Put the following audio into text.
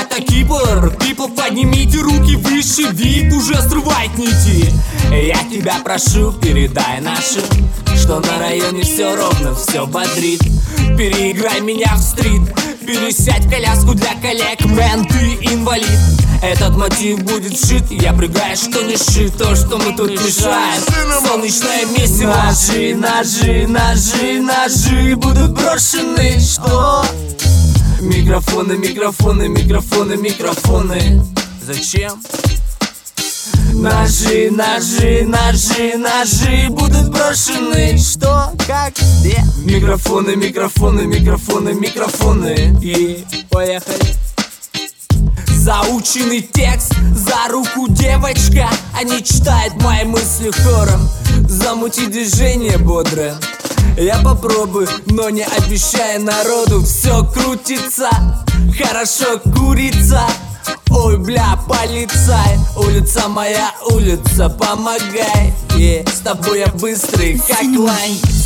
это Кипр. People, поднимите руки выше, VIP уже срывает нити. Я тебя прошу, передай нашим, что на районе все ровно, все бодрит. Переиграй меня в стрит, пересядь в коляску для коллег, мэн, ты инвалид. Этот мотив будет вшит, я прыгаю, что не шит. То, что мы тут мешаем, солнечное месиво. Ножи, ножи, ножи, ножи будут брошены. Что? Микрофоны, микрофоны, микрофоны, микрофоны. Зачем? Ножи, ножи, ножи, ножи будут брошены. Что? Как? Где? Микрофоны, микрофоны, микрофоны, микрофоны. И поехали. Заученный текст, за руку девочка, а не читает мои мысли хором. Замути движение бодрое, я попробую, но не обещаю народу. Все крутится, хорошо курица. Ой, бля, полицай, улица моя, улица, помогай. С тобой я быстрый, как лань.